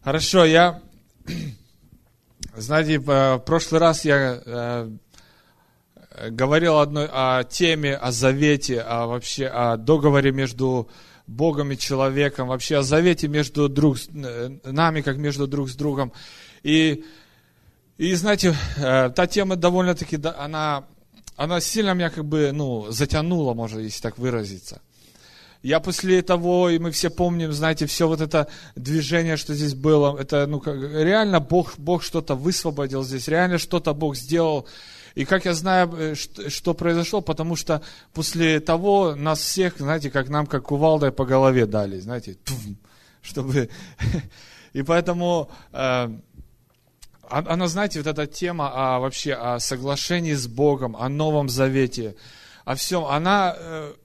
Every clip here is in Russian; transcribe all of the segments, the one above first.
Хорошо, знаете, в прошлый раз я говорил о теме, о завете, вообще о договоре между Богом и человеком, вообще о завете между нами, как между друг с другом. И знаете, та тема довольно-таки, она сильно меня затянула, можно, если так выразиться. Я после того, и мы все помним, знаете, все вот это движение, что здесь было, это, реально Бог что-то высвободил здесь, реально что-то Бог сделал. И как я знаю, что произошло, потому что после того нас всех, знаете, как кувалдой по голове дали, знаете, чтобы... И поэтому, она, знаете, вот эта тема вообще о соглашении с Богом, о Новом Завете, о всем, она,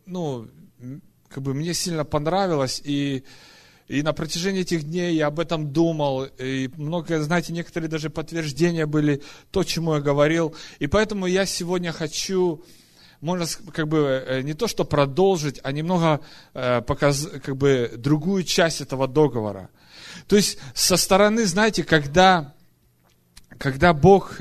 мне сильно понравилось, и на протяжении этих дней я об этом думал, и много, знаете, некоторые даже подтверждения были, то, чему я говорил, и поэтому я сегодня хочу, можно, не то, что продолжить, а немного показать, другую часть этого договора. То есть, со стороны, знаете, когда Бог,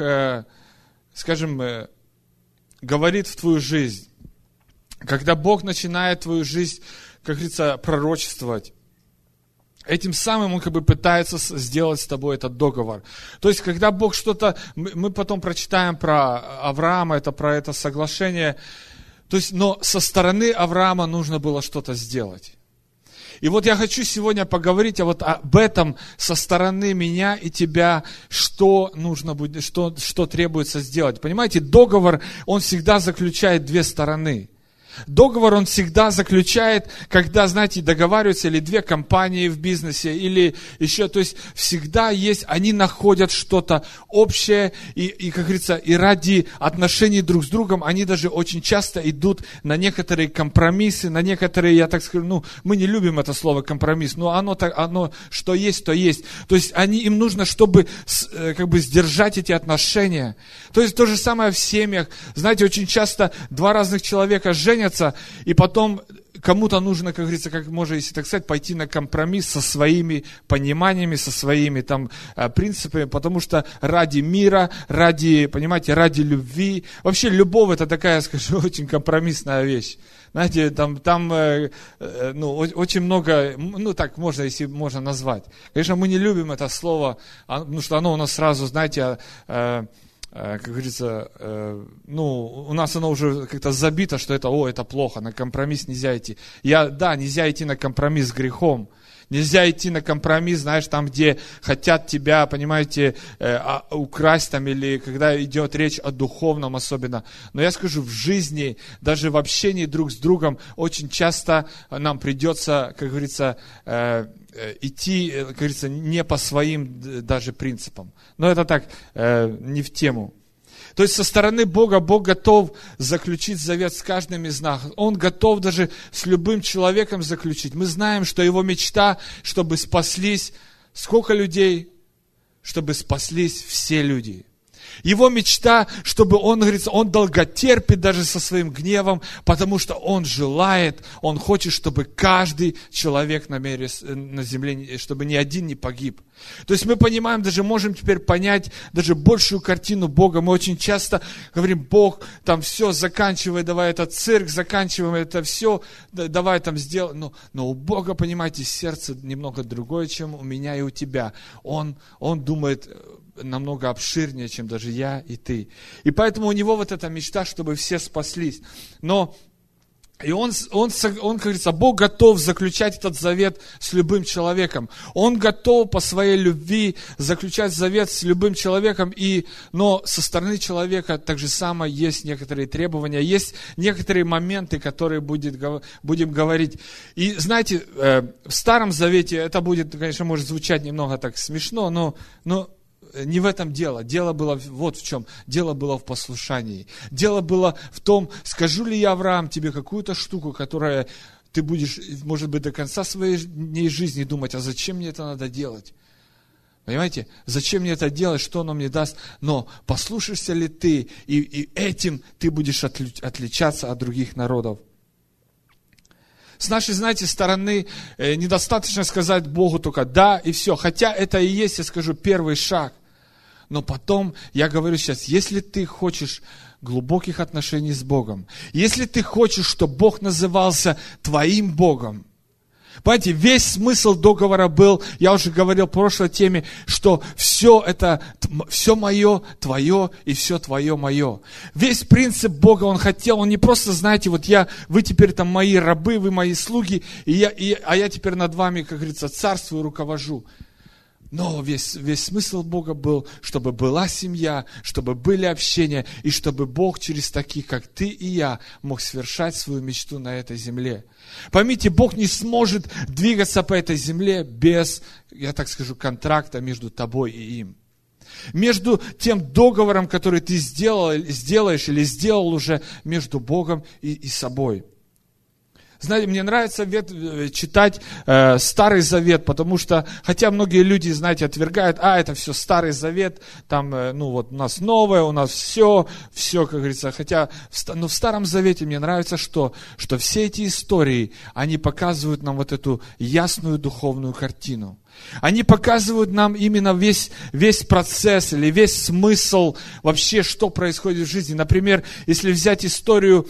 говорит в твою жизнь, когда Бог начинает твою жизнь, как говорится, пророчествовать, этим самым Он пытается сделать с тобой этот договор. То есть, когда Бог что-то, мы потом прочитаем про Авраама, про это соглашение, то есть, но со стороны Авраама нужно было что-то сделать. И вот я хочу сегодня поговорить об этом со стороны меня и тебя, что нужно будет, что требуется сделать. Понимаете, договор, он всегда заключает две стороны. Договор он всегда заключает, когда, знаете, договариваются или две компании в бизнесе, или еще, то есть всегда есть, они находят что-то общее, и, как говорится, и ради отношений друг с другом, они даже очень часто идут на некоторые компромиссы, на некоторые, я так скажу, мы не любим это слово компромисс, но оно что есть, то есть. То есть им нужно, чтобы, сдержать эти отношения. То есть то же самое в семьях. Знаете, очень часто два разных человека женятся, и потом кому-то нужно, как говорится, как можно, если так сказать, пойти на компромисс со своими пониманиями, со своими принципами, потому что ради мира, ради любви. Вообще любовь это такая, скажу, очень компромиссная вещь. Знаете, очень много, так можно, если можно назвать. Конечно, мы не любим это слово, потому что оно у нас сразу, знаете, как говорится, у нас оно уже как-то забито, что это плохо, на компромисс нельзя идти. Нельзя идти на компромисс с грехом. Нельзя идти на компромисс, знаешь, там, где хотят тебя, понимаете, украсть там, или когда идет речь о духовном особенно. Но я скажу, в жизни, даже в общении друг с другом, очень часто нам придется, как говорится, идти, как говорится, не по своим даже принципам. Но это так, не в тему. То есть со стороны Бога, Бог готов заключить завет с каждым из нас. Он готов даже с любым человеком заключить. Мы знаем, что Его мечта, чтобы спаслись сколько людей? Чтобы спаслись все люди. Его мечта, чтобы он, говорится, он долготерпит даже со своим гневом, потому что он желает, он хочет, чтобы каждый человек на земле, чтобы ни один не погиб. То есть мы понимаем, даже можем теперь понять даже большую картину Бога. Мы очень часто говорим, Бог, там все, заканчивай, давай этот цирк, заканчиваем это все, давай там сделаем. Но у Бога, понимаете, сердце немного другое, чем у меня и у тебя. Он думает намного обширнее, чем даже я и ты. И поэтому у него вот эта мечта, чтобы все спаслись. И он, как говорится, Бог готов заключать этот завет с любым человеком. Он готов по своей любви заключать завет с любым человеком, но со стороны человека так же самое есть некоторые требования, есть некоторые моменты, которые будем говорить. И знаете, в Старом Завете это будет, конечно, может звучать немного так смешно, но не в этом дело. Дело было вот в чем. Дело было в послушании. Дело было в том, скажу ли я, Авраам, тебе какую-то штуку, которая ты будешь, может быть, до конца своей жизни думать, а зачем мне это надо делать? Понимаете? Зачем мне это делать, что оно мне даст? Но послушаешься ли ты, и этим ты будешь отличаться от других народов. С нашей, знаете, стороны недостаточно сказать Богу только «да» и все. Хотя это и есть, я скажу, первый шаг. Но потом, я говорю сейчас, если ты хочешь глубоких отношений с Богом, если ты хочешь, чтобы Бог назывался твоим Богом, понимаете, весь смысл договора был, я уже говорил в прошлой теме, что все это, все мое, твое, и все твое, мое. Весь принцип Бога, Он хотел, Он не просто, знаете, вот вы теперь там мои рабы, вы мои слуги, а я теперь над вами, как говорится, царствую, руковожу. Но весь смысл Бога был, чтобы была семья, чтобы были общения, и чтобы Бог через таких, как ты и я, мог совершать свою мечту на этой земле. Поймите, Бог не сможет двигаться по этой земле без, я так скажу, контракта между тобой и им. Между тем договором, который ты сделаешь или сделал уже между Богом и собой. Знаете, мне нравится читать Старый Завет, потому что, хотя многие люди, знаете, отвергают, это все Старый Завет, там, вот у нас новое, у нас все, как говорится, хотя, но в Старом Завете мне нравится, что все эти истории, они показывают нам вот эту ясную духовную картину. Они показывают нам именно весь процесс или весь смысл вообще, что происходит в жизни. Например, если взять историю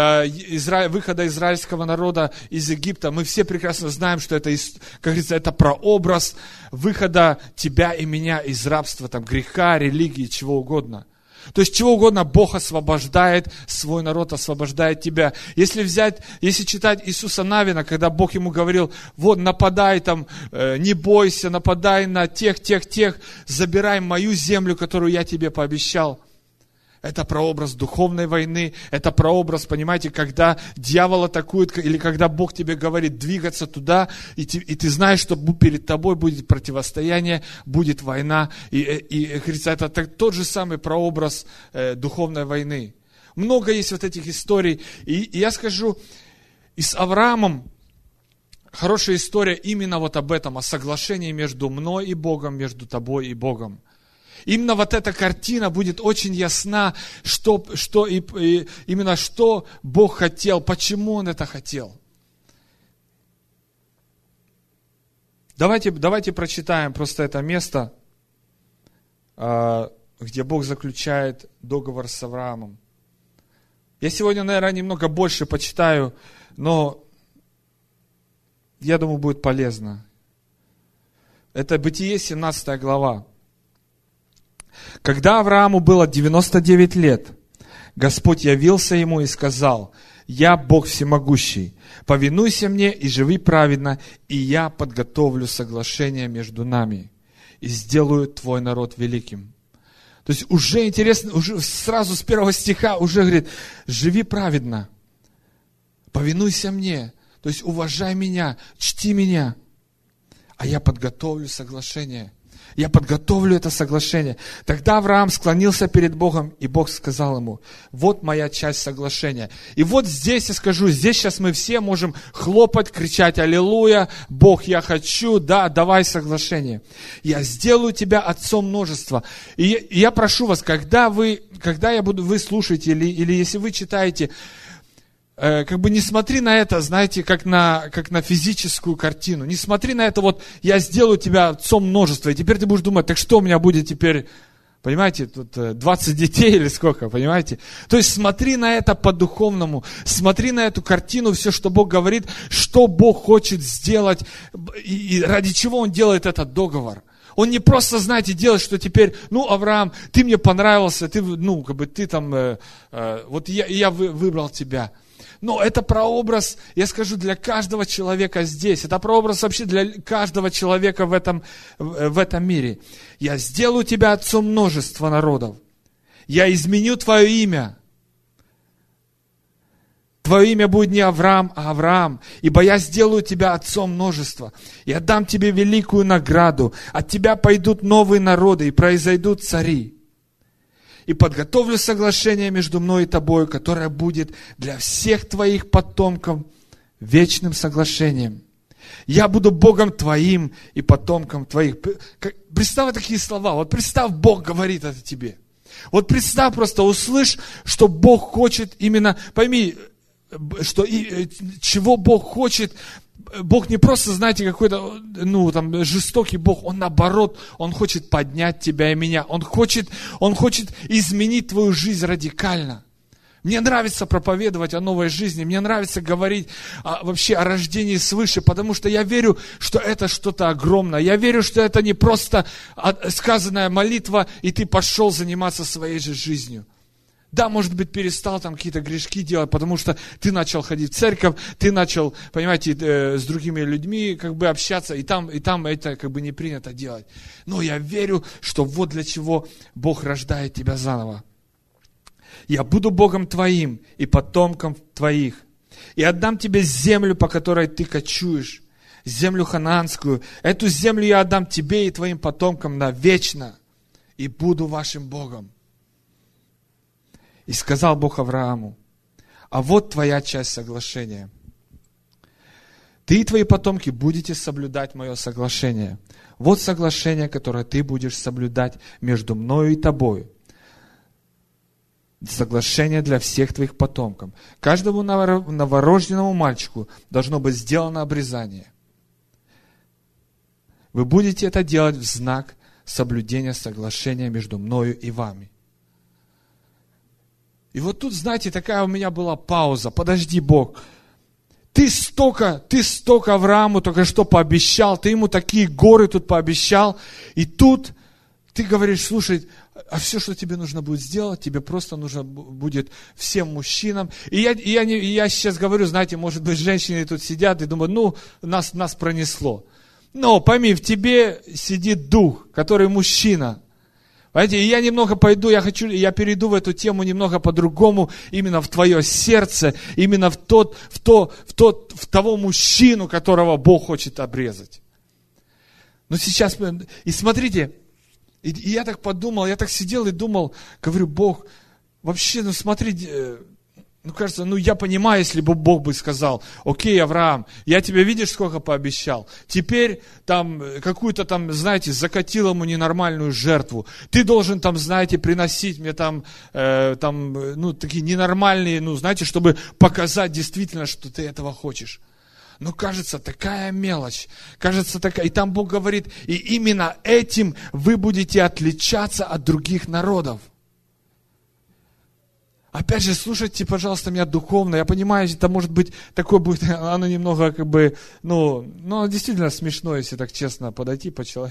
выхода израильского народа из Египта, мы все прекрасно знаем, что это, как говорится, это прообраз выхода тебя и меня из рабства, там, греха, религии, чего угодно. То есть, чего угодно Бог освобождает, свой народ освобождает тебя. Если читать Иисуса Навина, когда Бог ему говорил, вот, нападай там, не бойся, нападай на тех, забирай мою землю, которую я тебе пообещал. Это прообраз духовной войны, это прообраз, понимаете, когда дьявол атакует, или когда Бог тебе говорит двигаться туда, и ты знаешь, что перед тобой будет противостояние, будет война, и говорится, это тот же самый прообраз духовной войны. Много есть вот этих историй, и я скажу, и с Авраамом хорошая история именно вот об этом, о соглашении между мной и Богом, между тобой и Богом. Именно вот эта картина будет очень ясна, именно что Бог хотел, почему Он это хотел. Давайте прочитаем просто это место, где Бог заключает договор с Авраамом. Я сегодня, наверное, немного больше почитаю, но я думаю, будет полезно. Это Бытие, 17 глава. Когда Аврааму было 99 лет, Господь явился ему и сказал: «Я Бог всемогущий, повинуйся мне и живи праведно, и я подготовлю соглашение между нами и сделаю твой народ великим». То есть уже интересно, уже сразу с первого стиха уже говорит: живи праведно, повинуйся мне, то есть уважай меня, чти меня, а я подготовлю соглашение. Я подготовлю это соглашение. Тогда Авраам склонился перед Богом, и Бог сказал ему: вот моя часть соглашения. И вот здесь я скажу, здесь сейчас мы все можем хлопать, кричать: аллилуйя, Бог, я хочу, да, давай соглашение. Я сделаю тебя отцом множества. И я прошу вас, когда вы слушаете, или если вы читаете, как бы не смотри на это, знаете, как на физическую картину. Не смотри на это, вот я сделаю тебя отцом множества, и теперь ты будешь думать: так что у меня будет теперь, понимаете, тут 20 детей или сколько, понимаете? То есть смотри на это по-духовному, смотри на эту картину, все, что Бог говорит, что Бог хочет сделать, и ради чего Он делает этот договор. Он не просто, знаете, делает, что теперь, Авраам, ты мне понравился, ты там, вот я выбрал тебя. Но это прообраз, я скажу, для каждого человека здесь. Это прообраз вообще для каждого человека в этом мире. Я сделаю тебя отцом множества народов. Я изменю твое имя. Твое имя будет не Авраам, а Авраам. Ибо я сделаю тебя отцом множества. Я дам тебе великую награду. От тебя пойдут новые народы и произойдут цари. И подготовлю соглашение между мной и тобой, которое будет для всех твоих потомков вечным соглашением. Я буду Богом твоим и потомком твоих. Представь такие слова. Вот представь, Бог говорит это тебе. Вот представь, просто услышь, что Бог хочет именно, пойми, чего Бог хочет. Бог не просто, знаете, какой-то, жестокий Бог. Он наоборот, Он хочет поднять тебя и меня. Он хочет изменить твою жизнь радикально. Мне нравится проповедовать о новой жизни, мне нравится говорить вообще о рождении свыше, потому что я верю, что это что-то огромное. Я верю, что это не просто сказанная молитва, и ты пошел заниматься своей же жизнью. Да, может быть, перестал там какие-то грешки делать, потому что ты начал ходить в церковь, ты начал, понимаете, с другими людьми как бы общаться, и там это как бы не принято делать. Но я верю, что вот для чего Бог рождает тебя заново. Я буду Богом твоим и потомком твоих. И отдам тебе землю, по которой ты кочуешь, землю ханаанскую. Эту землю я отдам тебе и твоим потомкам навечно, и буду вашим Богом. И сказал Бог Аврааму: а вот твоя часть соглашения. Ты и твои потомки будете соблюдать мое соглашение. Вот соглашение, которое ты будешь соблюдать между мною и тобою. Соглашение для всех твоих потомков. Каждому новорожденному мальчику должно быть сделано обрезание. Вы будете это делать в знак соблюдения соглашения между мною и вами. И вот тут, знаете, такая у меня была пауза. Подожди, Бог. Ты столько Аврааму только что пообещал, ты ему такие горы тут пообещал, и тут ты говоришь: слушай, а все, что тебе нужно будет сделать, тебе просто нужно будет всем мужчинам. И я сейчас говорю, знаете, может быть, женщины тут сидят и думают: нас пронесло. Но пойми, в тебе сидит дух, который мужчина. Понимаете, и я немного пойду, я перейду в эту тему немного по-другому, именно в твое сердце, именно в того мужчину, которого Бог хочет обрезать. Но сейчас, и смотрите, и я так подумал, я так сидел и думал, говорю: Бог, вообще, смотри, кажется, я понимаю, если бы Бог бы сказал: окей, Авраам, я тебе, видишь, сколько пообещал, теперь там какую-то там, знаете, закатил ему ненормальную жертву, ты должен там, знаете, приносить мне такие ненормальные, знаете, чтобы показать действительно, что ты этого хочешь. Но кажется, такая мелочь, и там Бог говорит: и именно этим вы будете отличаться от других народов. Опять же, слушайте, пожалуйста, меня духовно. Я понимаю, это может быть такое будет, оно немного действительно смешно, если так честно подойти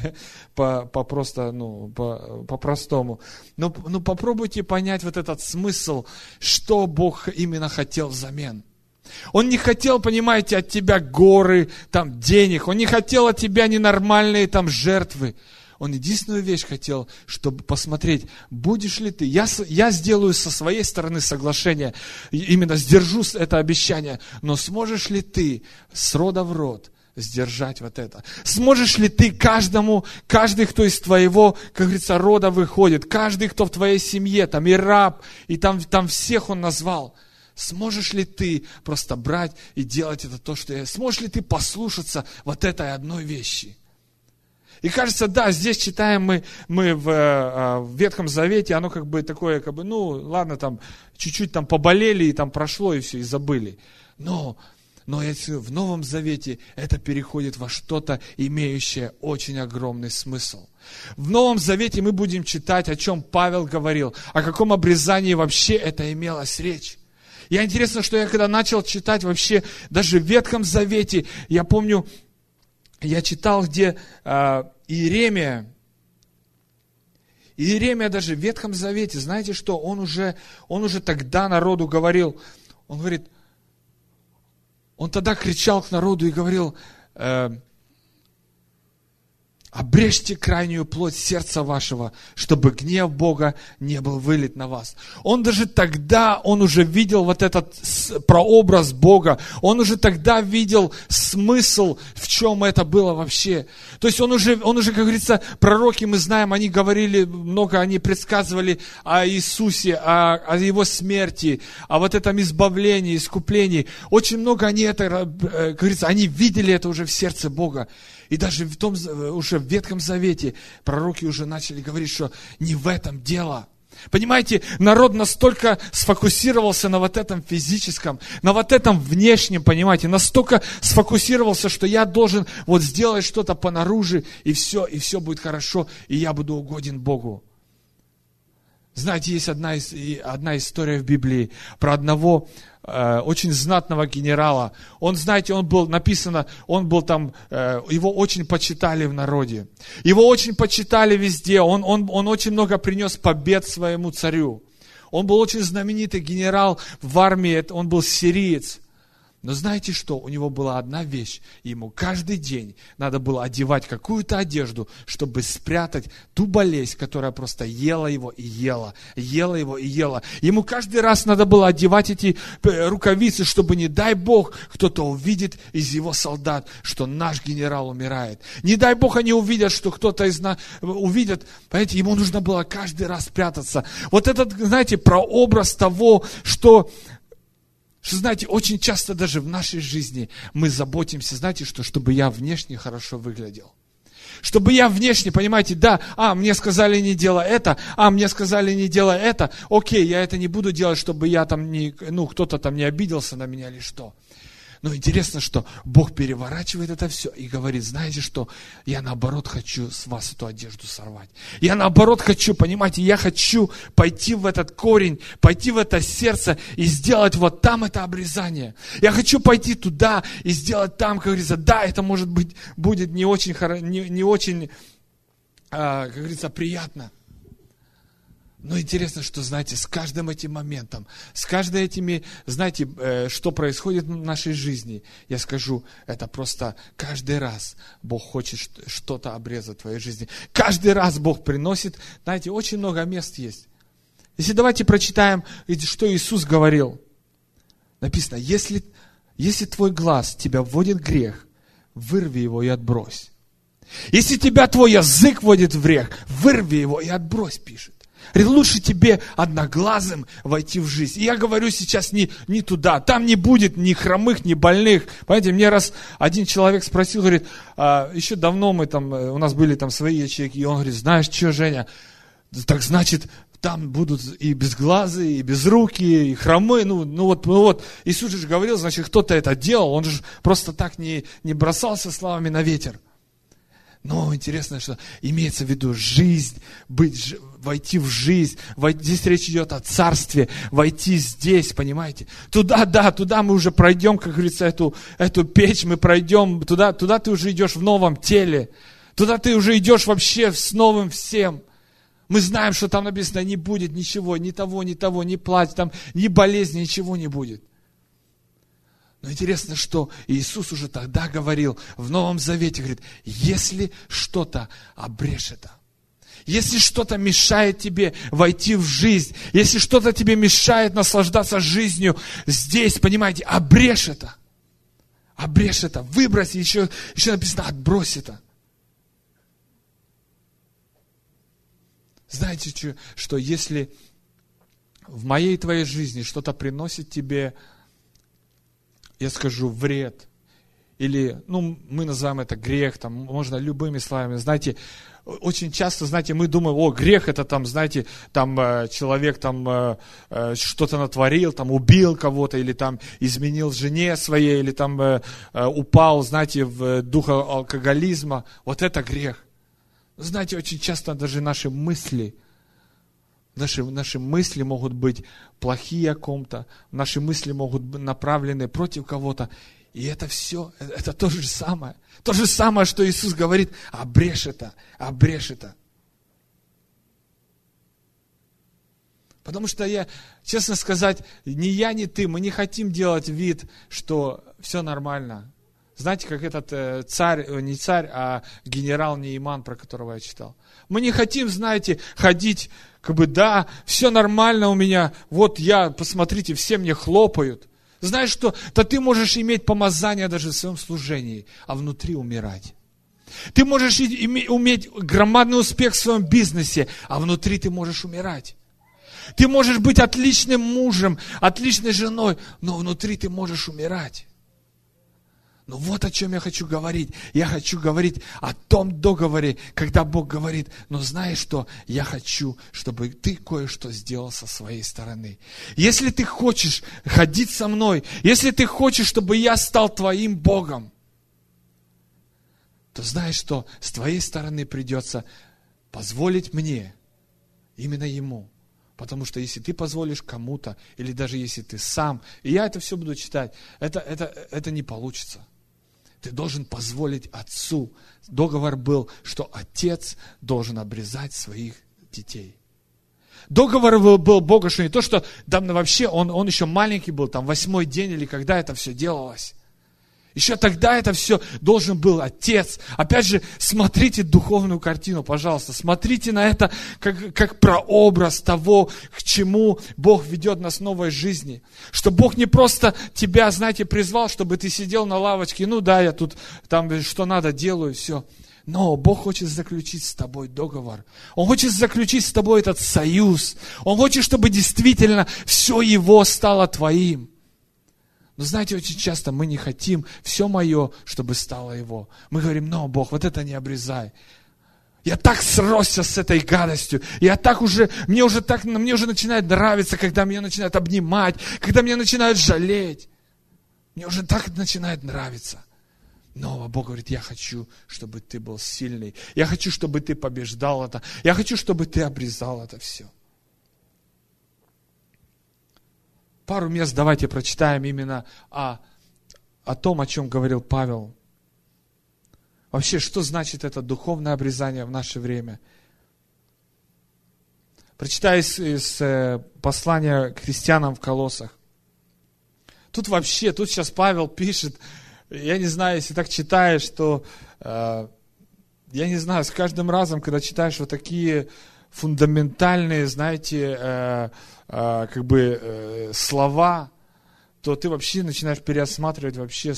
по-простому. Но попробуйте понять вот этот смысл, что Бог именно хотел взамен. Он не хотел, понимаете, от тебя горы, там, денег. Он не хотел от тебя ненормальные там жертвы. Он единственную вещь хотел, чтобы посмотреть, будешь ли ты. Я сделаю со своей стороны соглашение, именно сдержу это обещание, но сможешь ли ты с рода в род сдержать вот это? Сможешь ли ты каждый, кто из твоего, как говорится, рода выходит, каждый, кто в твоей семье, там и раб, и там всех он назвал, сможешь ли ты просто брать и делать это то, что я... Сможешь ли ты послушаться вот этой одной вещи? И кажется, да, здесь читаем мы в Ветхом Завете, оно как бы такое, ладно, там, чуть-чуть там поболели, и там прошло, и все, и забыли. Но в Новом Завете это переходит во что-то, имеющее очень огромный смысл. В Новом Завете мы будем читать, о чем Павел говорил, о каком обрезании вообще это имелась речь. И интересно, что я когда начал читать вообще, даже в Ветхом Завете, я помню, я читал, где Иеремия даже в Ветхом Завете, знаете что, он уже тогда народу говорил, он говорит, он тогда кричал к народу и говорил: обрежьте крайнюю плоть сердца вашего, чтобы гнев Бога не был вылит на вас. Он даже тогда, он уже видел вот этот прообраз Бога, он уже тогда видел смысл, в чем это было вообще. То есть он уже, как говорится, пророки, мы знаем, они говорили много, они предсказывали о Иисусе, о Его смерти, о вот этом избавлении, искуплении. Очень много они это, как говорится, они видели это уже в сердце Бога. И даже уже в Ветхом Завете пророки уже начали говорить, что не в этом дело. Понимаете, народ настолько сфокусировался на вот этом физическом, на вот этом внешнем, понимаете, настолько сфокусировался, что я должен вот сделать что-то понаружи, и все будет хорошо, и я буду угоден Богу. Знаете, есть одна история в Библии про одного очень знатного генерала. Он, знаете, он был там, его очень почитали в народе. Его очень почитали везде. Он очень много принес побед своему царю. Он был очень знаменитый генерал в армии, он был сириец. Но знаете что? У него была одна вещь. Ему каждый день надо было одевать какую-то одежду, чтобы спрятать ту болезнь, которая просто ела его и ела. Ела его и ела. Ему каждый раз надо было одевать эти рукавицы, чтобы, не дай Бог, кто-то увидит из его солдат, что наш генерал умирает. Не дай Бог, они увидят, что кто-то из нас увидит. Понимаете, ему нужно было каждый раз прятаться. Вот этот, знаете, прообраз того, что, знаете, очень часто даже в нашей жизни мы заботимся, знаете, чтобы я внешне хорошо выглядел. Чтобы я внешне, понимаете, да, мне сказали не делай это, мне сказали не делай это, окей, я это не буду делать, чтобы я там кто-то там не обиделся на меня или что. Но интересно, что Бог переворачивает это все и говорит, знаете что, я наоборот хочу с вас эту одежду сорвать. Я наоборот хочу, понимаете, я хочу пойти в этот корень, пойти в это сердце и сделать вот там это обрезание. Я хочу пойти туда и сделать там, как говорится, да, это может быть, будет не очень, как говорится, приятно. Но интересно, что, знаете, с каждым этим моментом, с каждой этими, знаете, что происходит в нашей жизни, я скажу, это просто каждый раз Бог хочет что-то обрезать в твоей жизни. Каждый раз Бог приносит, знаете, очень много мест есть. Если давайте прочитаем, что Иисус говорил. Написано, если твой глаз тебя вводит в грех, вырви его и отбрось. Если тебя твой язык вводит в грех, вырви его и отбрось, пишет. Говорит, лучше тебе одноглазым войти в жизнь. И я говорю сейчас не туда. Там не будет ни хромых, ни больных. Понимаете, мне раз один человек спросил, говорит, еще давно у нас были там свои ячейки. И он говорит, знаешь что, Женя, так значит, там будут и безглазые, и безрукие, и хромые. Ну вот. Иисус же говорил, значит, кто-то это делал. Он же просто так не бросался словами на ветер. Но интересно, что имеется в виду жизнь, войти в жизнь. Здесь речь идет о царстве, войти здесь, понимаете? Туда мы уже пройдем, как говорится, эту печь мы пройдем. Туда ты уже идешь в новом теле. Туда ты уже идешь вообще с новым всем. Мы знаем, что там написано, не будет ничего, ни того, ни плач, там, ни болезни, ничего не будет. Но интересно, что Иисус уже тогда говорил в Новом Завете, говорит, если что-то обрежь это, если что-то мешает тебе войти в жизнь, если что-то тебе мешает наслаждаться жизнью здесь, понимаете, обрежь это, выбрось, еще написано, отбрось это. Знаете, что если в моей и твоей жизни что-то приносит тебе, я скажу, вред, или, мы называем это грех, там, можно любыми словами, знаете, очень часто, знаете, мы думаем, грех это там, знаете, там человек там что-то натворил, там убил кого-то, или там изменил жене своей, или там упал, знаете, в дух алкоголизма, вот это грех. Знаете, очень часто даже наши мысли могут быть плохие о ком-то, наши мысли могут быть направлены против кого-то. И это все, это то же самое. То же самое, что Иисус говорит, обрежь это. Потому что честно сказать, ни я, ни ты, мы не хотим делать вид, что все нормально. Знаете, как этот не царь, а генерал Нейман, про которого я читал. Мы не хотим, знаете, ходить, да, все нормально у меня, вот посмотрите, все мне хлопают. Знаешь что, да ты можешь иметь помазание даже в своем служении, а внутри умирать. Ты можешь иметь громадный успех в своем бизнесе, а внутри ты можешь умирать. Ты можешь быть отличным мужем, отличной женой, но внутри ты можешь умирать. Но вот о чем я хочу говорить. Я хочу говорить о том договоре, когда Бог говорит, но знаешь что, я хочу, чтобы ты кое-что сделал со своей стороны. Если ты хочешь ходить со мной, если ты хочешь, чтобы я стал твоим Богом, то знаешь что, с твоей стороны придется позволить мне, именно Ему. Потому что если ты позволишь кому-то, или даже если ты сам, и я это все буду читать, это не получится. Ты должен позволить Отцу. Договор был, что Отец должен обрезать своих детей. Договор был Бога, что не то, что там вообще он еще маленький был, там 8-й день или когда это все делалось. Еще тогда это все должен был Отец. Опять же, смотрите духовную картину, пожалуйста. Смотрите на это как прообраз того, к чему Бог ведет нас в новой жизни. Что Бог не просто тебя, знаете, призвал, чтобы ты сидел на лавочке. Ну да, я тут там что надо делаю, все. Но Бог хочет заключить с тобой договор. Он хочет заключить с тобой этот союз. Он хочет, чтобы действительно все Его стало твоим. Но знаете, очень часто мы не хотим все мое, чтобы стало Его. Мы говорим, но Бог, вот это не обрезай. Я так сросся с этой гадостью. Мне уже начинает нравиться, когда меня начинают обнимать, когда меня начинают жалеть. Мне уже так начинает нравиться. Но Бог говорит, я хочу, чтобы ты был сильный. Я хочу, чтобы ты побеждал это. Я хочу, чтобы ты обрезал это все. Пару мест давайте прочитаем именно о том, о чем говорил Павел. Вообще, что значит это духовное обрезание в наше время? Прочитаю из послания к христианам в Колоссах. Тут сейчас Павел пишет, я не знаю, если так читаешь, то, я не знаю, с каждым разом, когда читаешь вот такие фундаментальные, знаете, слова, то ты вообще начинаешь переосматривать вообще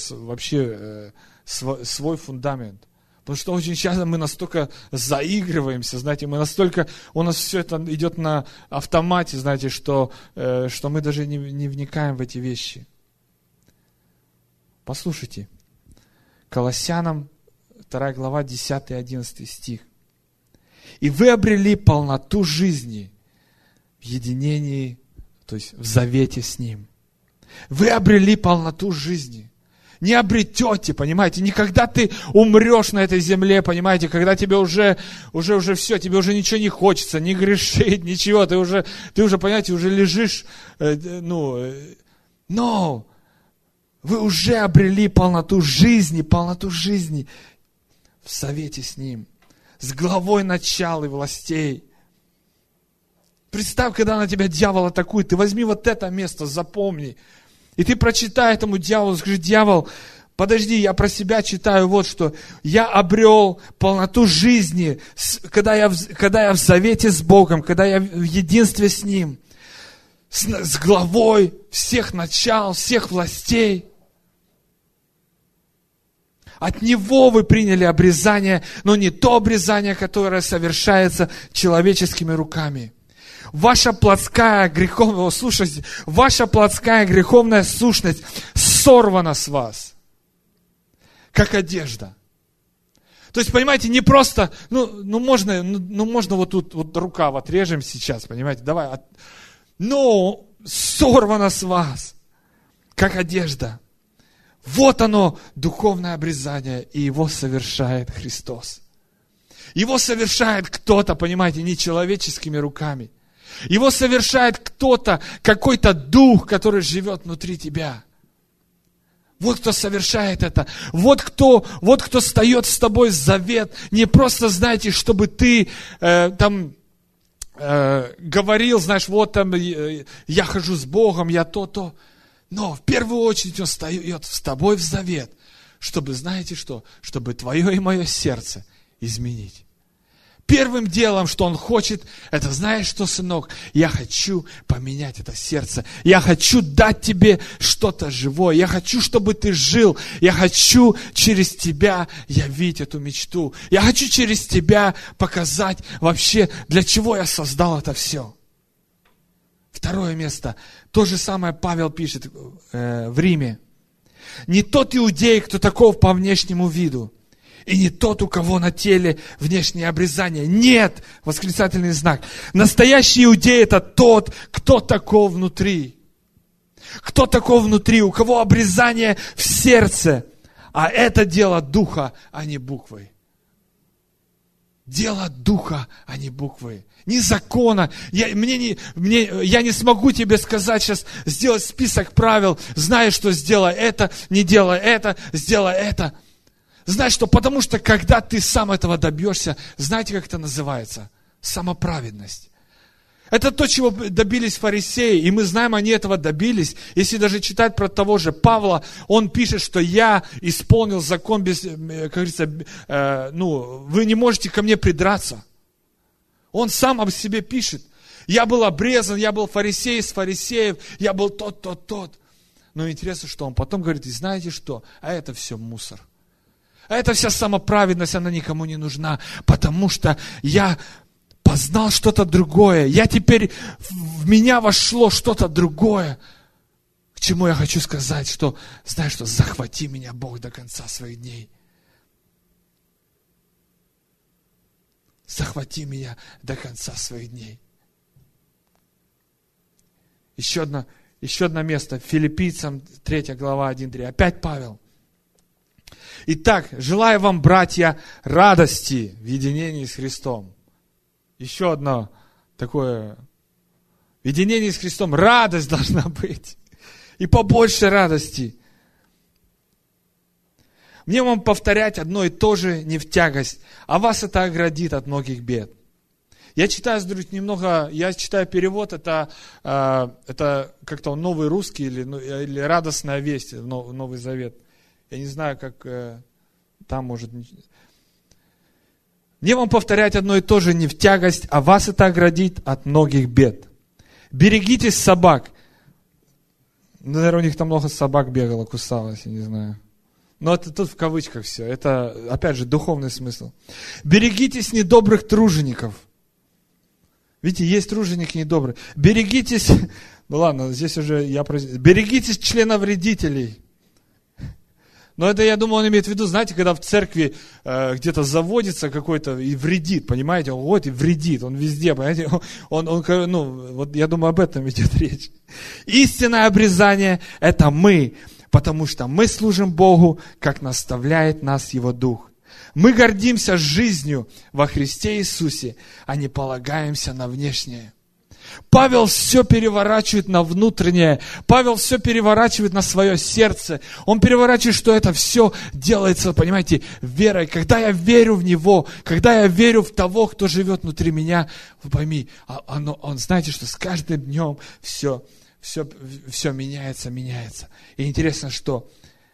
свой фундамент. Потому что очень часто мы настолько заигрываемся, знаете, у нас все это идет на автомате, знаете, что мы даже не вникаем в эти вещи. Послушайте, Колоссянам 2 глава 10-11 стих. «И вы обрели полноту жизни в единении, то есть в завете с Ним». Вы обрели полноту жизни. Не обретете, понимаете, не когда ты умрешь на этой земле, понимаете, когда тебе уже все, тебе уже ничего не хочется, не грешить, ничего, ты уже, понимаете, уже лежишь, но вы уже обрели полноту жизни в совете с Ним, с главой начал и властей. Представь, когда на тебя дьявол атакует, ты возьми вот это место, запомни. И ты прочитай этому дьяволу, скажи, дьявол, подожди, я про себя читаю вот что. Я обрел полноту жизни, когда я в завете с Богом, когда я в единстве с Ним, с главой всех начал, всех властей. От Него вы приняли обрезание, но не то обрезание, которое совершается человеческими руками. Ваша плотская греховная сущность сорвана с вас, как одежда. То есть, понимаете, не просто, можно вот тут вот рукав отрежем сейчас, понимаете, давай, но сорвана с вас, как одежда. Вот оно, духовное обрезание, и его совершает Христос. Его совершает кто-то, понимаете, не человеческими руками. Его совершает кто-то, какой-то дух, который живет внутри тебя. Вот кто совершает это. Вот кто встает с тобой в завет. Не просто, знаете, чтобы ты говорил, знаешь, вот там я хожу с Богом, я то. Но в первую очередь Он встает с тобой в завет, чтобы, знаете что, чтобы твое и мое сердце изменить. Первым делом, что Он хочет, это, знаешь что, сынок, я хочу поменять это сердце. Я хочу дать тебе что-то живое. Я хочу, чтобы ты жил. Я хочу через тебя явить эту мечту. Я хочу через тебя показать вообще, для чего я создал это все. Второе место. То же самое Павел пишет в Риме. Не тот иудей, кто таков по внешнему виду. И не тот, у кого на теле внешнее обрезание. Нет! Восклицательный знак. Настоящий иудей – это тот, кто таков внутри. Кто таков внутри, у кого обрезание в сердце. А это дело духа, а не буквы. Дело духа, а не буквы. Не закона. Я не смогу тебе сказать сейчас, сделать список правил, зная, что сделай это, не делай это, сделай это. Знаешь что? Потому что когда ты сам этого добьешься, знаете, как это называется? Самоправедность. Это то, чего добились фарисеи, и мы знаем, они этого добились. Если даже читать про того же Павла, он пишет, что я исполнил закон без, как говорится, вы не можете ко мне придраться. Он сам об себе пишет. Я был обрезан, я был фарисей из фарисеев, я был тот. Но интересно, что он потом говорит, и знаете что? А это все мусор. А эта вся самоправедность, она никому не нужна, потому что я познал что-то другое. В меня вошло что-то другое. К чему я хочу сказать, что, знаешь что, захвати меня, Бог, до конца своих дней. Захвати меня до конца своих дней. Еще одно место, Филиппийцам 3 глава 1-3. Опять Павел. Итак, желаю вам, братья, радости в единении с Христом. Еще одно такое. В единении с Христом радость должна быть. И побольше радости. Мне вам повторять одно и то же не в тягость, а вас это оградит от многих бед. Я читаю перевод, это как-то новый русский или радостная весть, Новый Завет. Я не знаю, как там может... Мне вам повторять одно и то же не в тягость, а вас это оградит от многих бед. Берегитесь собак. Наверное, у них там много собак бегало, кусалось, я не знаю. Но это тут в кавычках все. Это, опять же, духовный смысл. Берегитесь недобрых тружеников. Видите, есть труженик недобрый. Берегитесь, здесь уже берегитесь членовредителей. Но это, я думаю, он имеет в виду, знаете, когда в церкви где-то заводится какой-то и вредит, понимаете, он и вредит, он везде, понимаете, вот я думаю, об этом идет речь. Истинное обрезание – это мы, потому что мы служим Богу, как наставляет нас Его Дух. Мы гордимся жизнью во Христе Иисусе, а не полагаемся на внешнее. Павел все переворачивает на внутреннее. Павел все переворачивает на свое сердце. Он переворачивает, что это все делается, понимаете, верой. Когда я верю в Него, когда я верю в того, кто живет внутри меня, вы пойми, он знаете, что с каждым днем все меняется. И интересно, что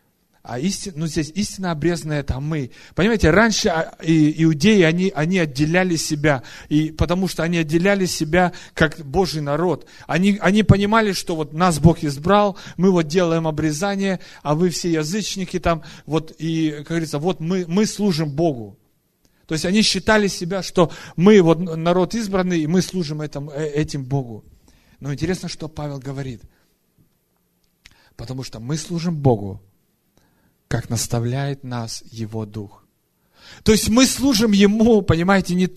здесь истинно обрезанные это мы. Понимаете, раньше иудеи, они отделяли себя, и потому что они отделяли себя как Божий народ. Они понимали, что вот нас Бог избрал, мы вот делаем обрезание, а вы все язычники там, и, как говорится, мы служим Богу. То есть они считали себя, что мы вот народ избранный, и мы служим этим Богу. Но интересно, что Павел говорит. Потому что мы служим Богу, как наставляет нас Его Дух. То есть мы служим Ему, понимаете, не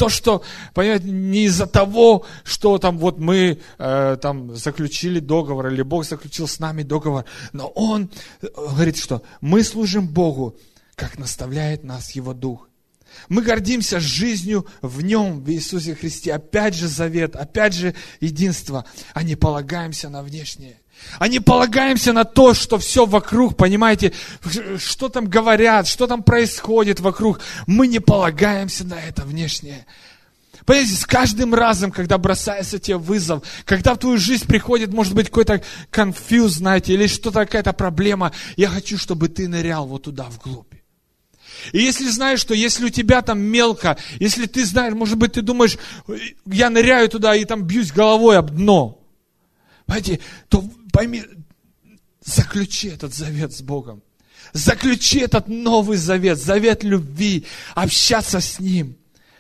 из-за того, что там вот мы там заключили договор, или Бог заключил с нами договор, но Он говорит, что мы служим Богу, как наставляет нас Его Дух. Мы гордимся жизнью в Нем, в Иисусе Христе. Опять же завет, опять же единство, а не полагаемся на внешнее. А не полагаемся на то, что все вокруг, понимаете, что там говорят, что там происходит вокруг. Мы не полагаемся на это внешнее. Понимаете, с каждым разом, когда бросается тебе вызов, когда в твою жизнь приходит, может быть, какой-то конфьюз, знаете, или что-то, какая-то проблема, я хочу, чтобы ты нырял вот туда, вглубь. И если знаешь, что если у тебя там мелко, если ты знаешь, может быть, ты думаешь, я ныряю туда и там бьюсь головой об дно, понимаете, то пойми, заключи этот завет с Богом. Заключи этот новый завет, завет любви, общаться с Ним,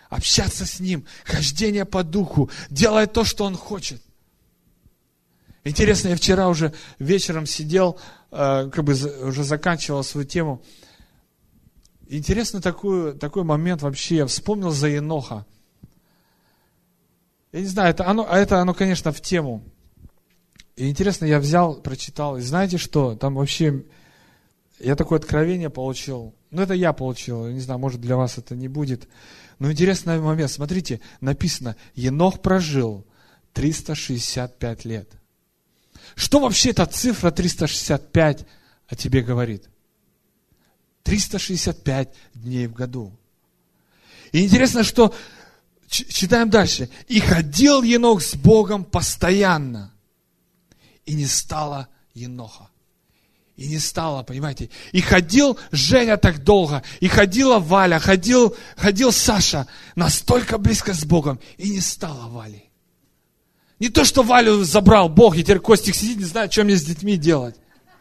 хождение по духу, делай то, что Он хочет. Интересно, я вчера уже вечером сидел, уже заканчивал свою тему. Интересно такой момент вообще. Я вспомнил за Еноха. Я не знаю, это оно, конечно, в тему. И интересно, я взял, прочитал. И знаете что? Там вообще я такое откровение получил. Это я получил. Я не знаю, может, для вас это не будет. Но интересный момент. Смотрите, написано, Енох прожил 365 лет. Что вообще эта цифра 365 о тебе говорит? 365 дней в году. И интересно, что читаем дальше. И ходил Енох с Богом постоянно. И не стало Еноха. И не стало, понимаете. И ходил Женя так долго. И ходила Валя, ходил Саша. Настолько близко с Богом. И не стало Вали. Не то, что Валю забрал Бог, и теперь Костик сидит, не знает, что мне с детьми делать.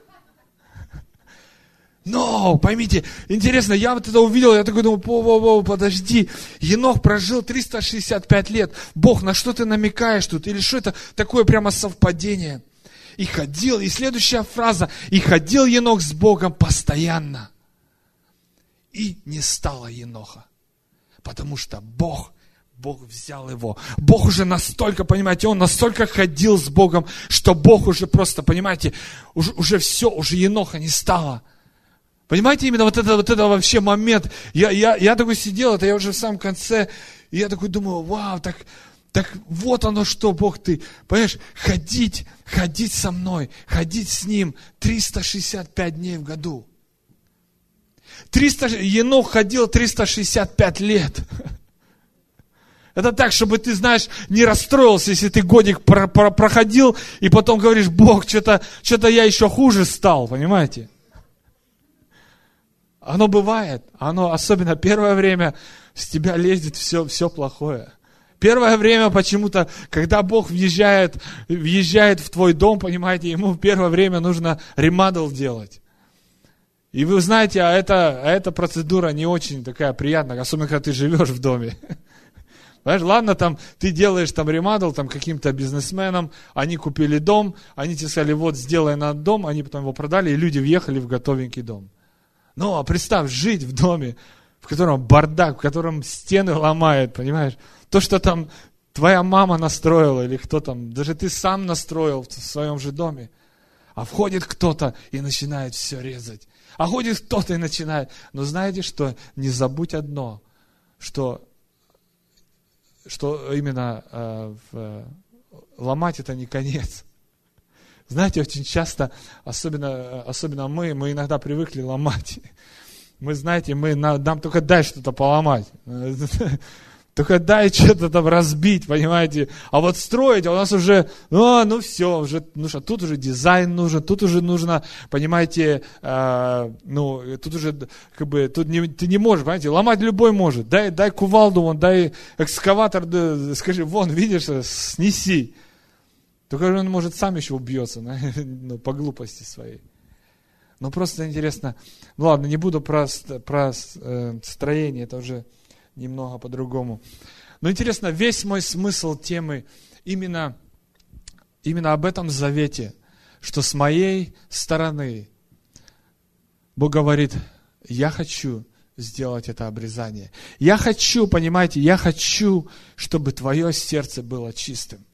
Но, поймите, интересно, я вот это увидел, я такой думаю, подожди, Енох прожил 365 лет. Бог, на что ты намекаешь тут? Или что это такое прямо совпадение? И ходил, и следующая фраза, и ходил Енох с Богом постоянно. И не стало Еноха, потому что Бог взял его. Бог уже настолько, понимаете, он настолько ходил с Богом, что Бог уже просто, понимаете, уже все, уже Еноха не стало. Понимаете, именно вот это вообще момент. Я такой сидел, это я уже в самом конце, и я такой думаю, вау, так вот оно что, Бог ты, понимаешь, ходить со мной, ходить с Ним 365 дней в году. Енох ходил 365 лет. Это так, чтобы ты, знаешь, не расстроился, если ты годик проходил, и потом говоришь, Бог, что-то я еще хуже стал, понимаете? Оно бывает, особенно первое время, с тебя лезет все плохое. Первое время почему-то, когда Бог въезжает в твой дом, понимаете, ему в первое время нужно ремадл делать. И вы знаете, эта процедура не очень такая приятная, особенно когда ты живешь в доме. Понимаешь, ладно, там ты делаешь там ремадл каким-то бизнесменам, они купили дом, они тебе сказали, вот сделай на дом, они потом его продали, и люди въехали в готовенький дом. Ну, а представь, жить в доме, в котором бардак, в котором стены ломают, понимаешь? То, что там твоя мама настроила, или кто там, даже ты сам настроил в своем же доме. А входит кто-то и начинает все резать. А ходит кто-то и начинает. Но знаете что? Не забудь одно, что именно ломать это не конец. Знаете, очень часто, особенно мы иногда привыкли ломать. Мы, знаете, нам только дай что-то поломать. Только дай что-то там разбить, понимаете. А вот строить, у нас уже, все, тут уже дизайн нужен, тут уже нужно, понимаете, тут уже, ты не можешь, понимаете, ломать любой может. Дай кувалду, дай экскаватор, скажи, видишь, снеси. Только он, может, сам еще убьется, по глупости своей. Но просто интересно. Ладно, не буду про строение, это уже немного по-другому. Но интересно, весь мой смысл темы именно об этом завете, что с моей стороны Бог говорит, я хочу сделать это обрезание. Я хочу, понимаете, чтобы твое сердце было чистым.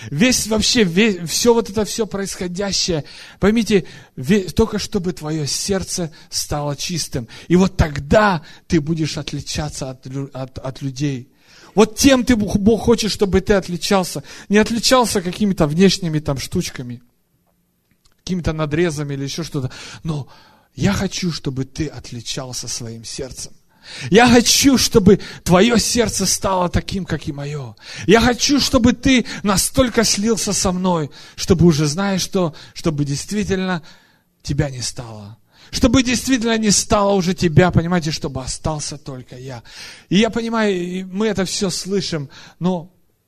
Все происходящее, поймите, только чтобы твое сердце стало чистым. И вот тогда ты будешь отличаться от людей. Вот тем Бог хочет, чтобы ты отличался. Не отличался какими-то внешними штучками, какими-то надрезами или еще что-то. Но я хочу, чтобы ты отличался своим сердцем. Я хочу, чтобы твое сердце стало таким, как и мое. Я хочу, чтобы ты настолько слился со мной, чтобы уже знаешь что, чтобы действительно тебя не стало. Чтобы действительно не стало уже тебя, понимаете, чтобы остался только я. И я понимаю, мы это все слышим, но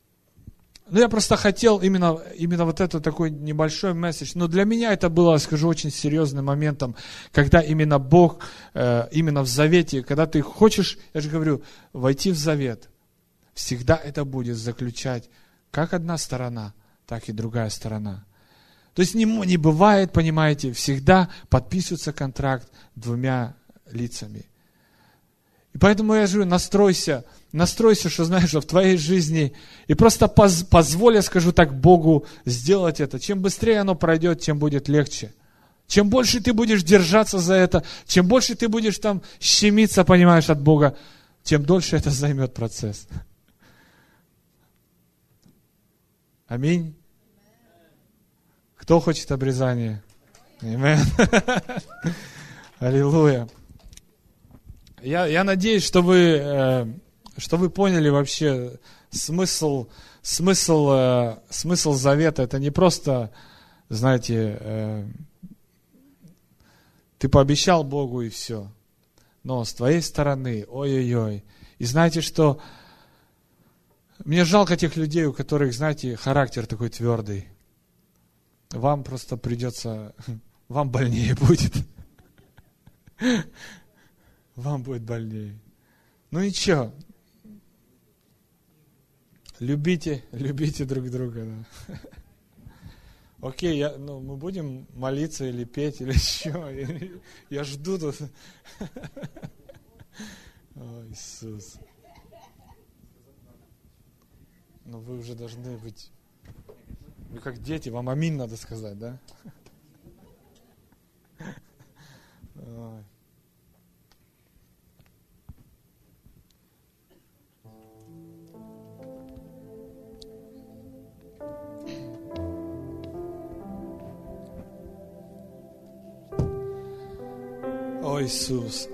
я просто хотел именно вот это такой небольшой месседж. Но для меня это было, скажу, очень серьезным моментом, когда именно Бог, именно в завете, когда ты хочешь, я же говорю, войти в завет, всегда это будет заключать как одна сторона, так и другая сторона. То есть не бывает, понимаете, всегда подписывается контракт двумя лицами. И поэтому я говорю, настройся, что знаешь, что в твоей жизни, и просто позволь, я скажу так, Богу сделать это. Чем быстрее оно пройдет, тем будет легче. Чем больше ты будешь держаться за это, чем больше ты будешь там щемиться, понимаешь, от Бога, тем дольше это займет процесс. Аминь. Кто хочет обрезания? Аминь. Аллилуйя. Я надеюсь, что вы поняли вообще смысл завета. Это не просто, знаете, ты пообещал Богу и все. Но с твоей стороны, ой-ой-ой. И знаете, что мне жалко тех людей, у которых, знаете, характер такой твердый. Вам просто придется, вам больнее будет. Вам будет больнее. Ну ничего. Любите друг друга. Да. Окей, мы будем молиться или петь, или еще. Я жду тут. О, Иисус. Но вы уже должны быть... Вы как дети, вам аминь надо сказать, да? Ой. О, Иисус.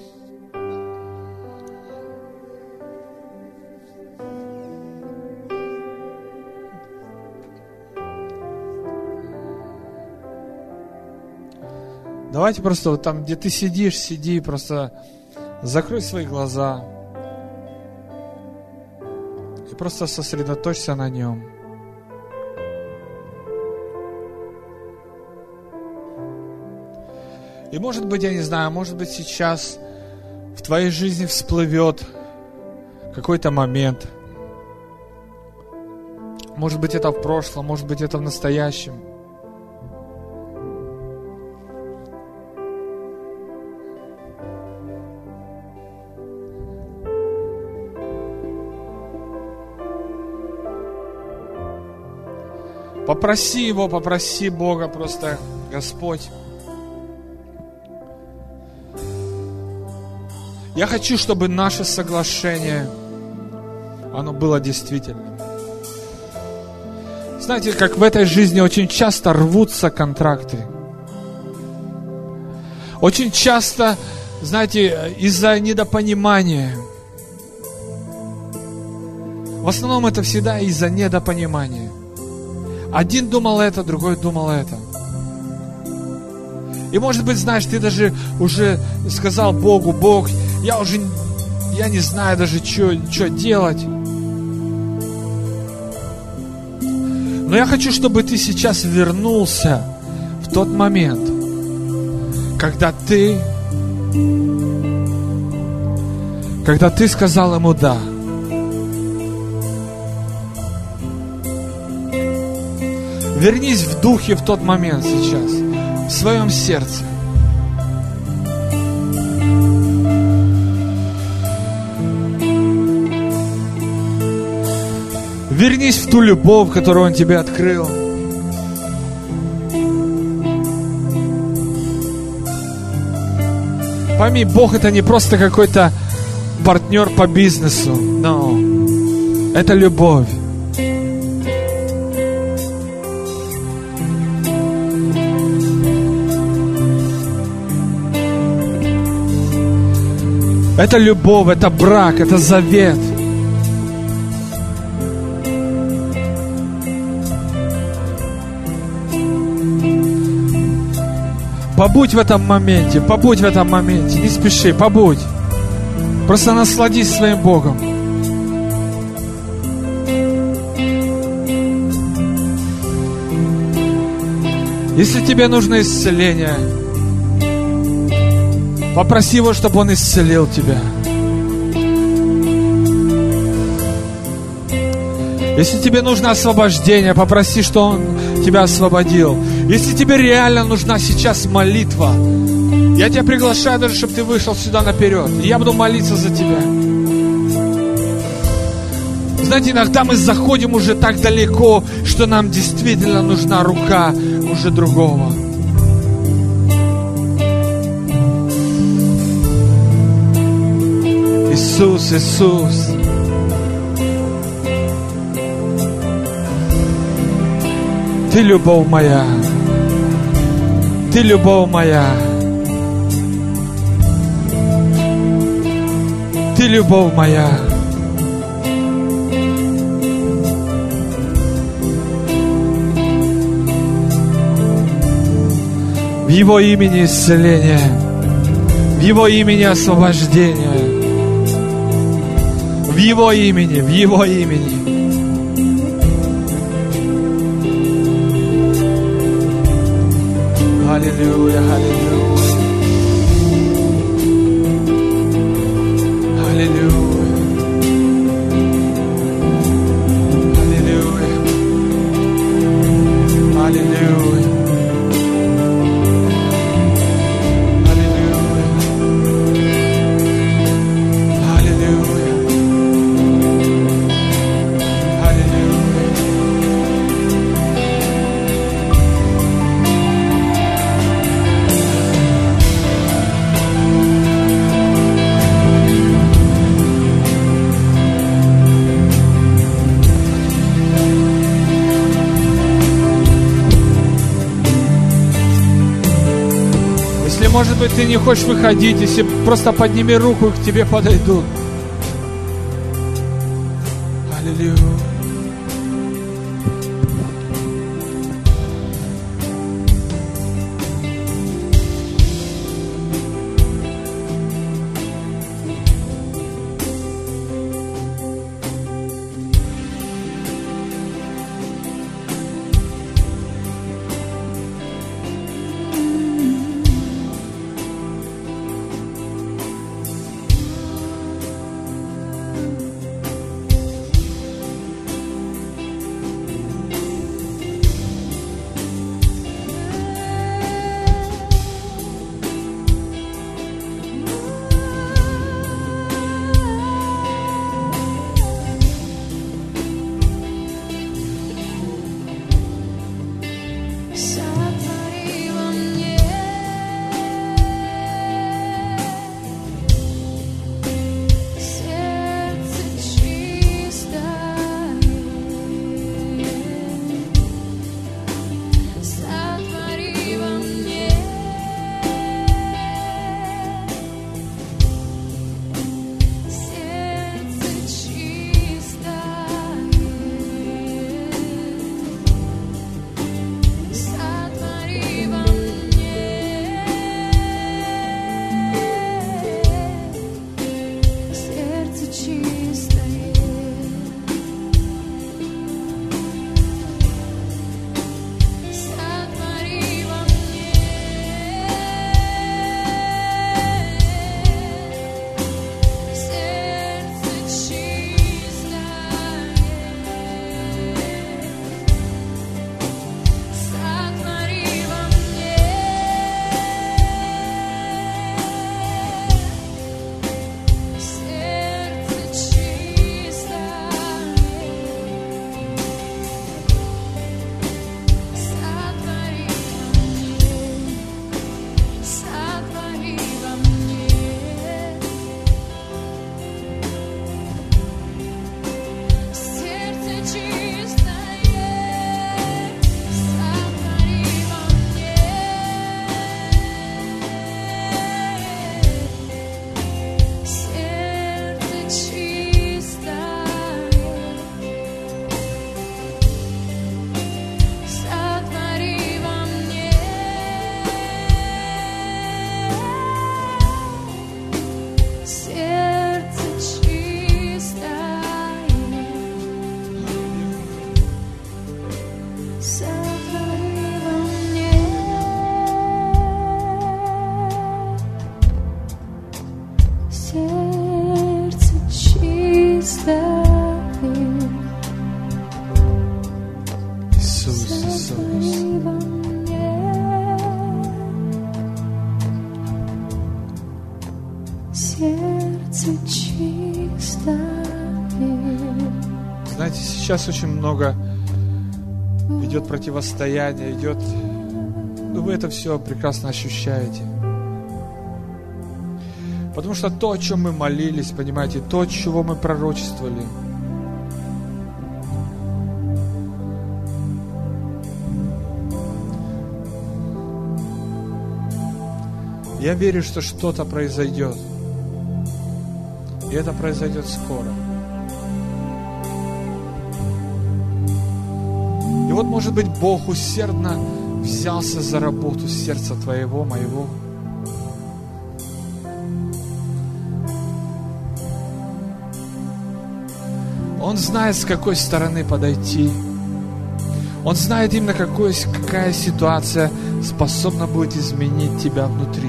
Давайте просто вот там, где ты сидишь, сиди, просто закрой свои глаза и просто сосредоточься на Нем. И может быть, я не знаю, может быть сейчас в твоей жизни всплывет какой-то момент. Может быть это в прошлом, может быть это в настоящем. Попроси Его, попроси Бога просто, Господь. Я хочу, чтобы наше соглашение, оно было действительным. Знаете, как в этой жизни очень часто рвутся контракты. Очень часто, знаете, из-за недопонимания. В основном это всегда из-за недопонимания. Один думал это, другой думал это. И может быть, знаешь, ты даже уже сказал Богу: Бог, я не знаю даже, что делать. Но я хочу, чтобы ты сейчас вернулся в тот момент, когда ты сказал Ему «да». Вернись в духе в тот момент сейчас, в своем сердце. Вернись в ту любовь, которую Он тебе открыл. Пойми, Бог — это не просто какой-то партнер по бизнесу, но это любовь. Это любовь, это брак, это завет. Побудь в этом моменте, не спеши, побудь. Просто насладись своим Богом. Если тебе нужно исцеление, попроси Его, чтобы Он исцелил тебя. Если тебе нужно освобождение, попроси, что Он тебя освободил. Если тебе реально нужна сейчас молитва, я тебя приглашаю даже, чтобы ты вышел сюда наперед. И я буду молиться за тебя. Знаете, иногда мы заходим уже так далеко, что нам действительно нужна рука уже другого. Иисус, Иисус. Ты любовь моя. Ты любовь моя. Ты любовь моя. В Его имени исцеление. В Его имени освобождение. В Его имени, в Его имени. Аллилуйя, аллилуйя. Аллилуйя. Аллилуйя. Аллилуйя. Может быть, ты не хочешь выходить, если просто подними руку, и к тебе подойдут. Аллилуйя. Иисус, Иисус. Сердце чистое. Знаете, сейчас очень много идет противостояние, идет... Ну, вы это все прекрасно ощущаете. Потому что то, о чем мы молились, понимаете, то, чего мы пророчествовали, я верю, что что-то произойдет. И это произойдет скоро. И вот, может быть, Бог усердно взялся за работу сердца твоего, моего. Он знает, с какой стороны подойти. Он знает именно, какая ситуация способна будет изменить тебя внутри.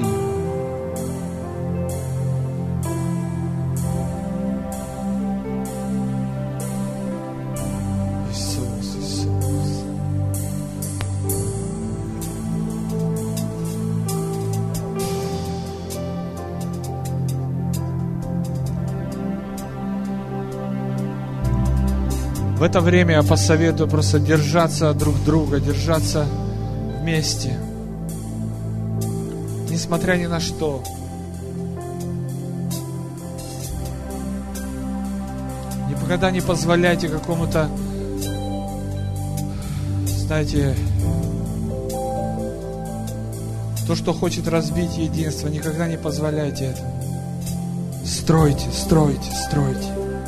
Иисус, Иисус. В это время я посоветую просто держаться друг друга, держаться вместе, несмотря ни на что. Никогда не позволяйте какому-то, знаете, то, что хочет разбить единство, никогда не позволяйте этому. Стройте, стройте, стройте.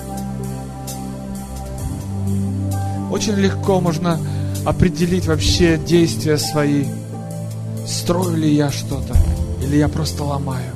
Очень легко можно определить вообще действия свои. Строю ли я что-то, или я просто ломаю.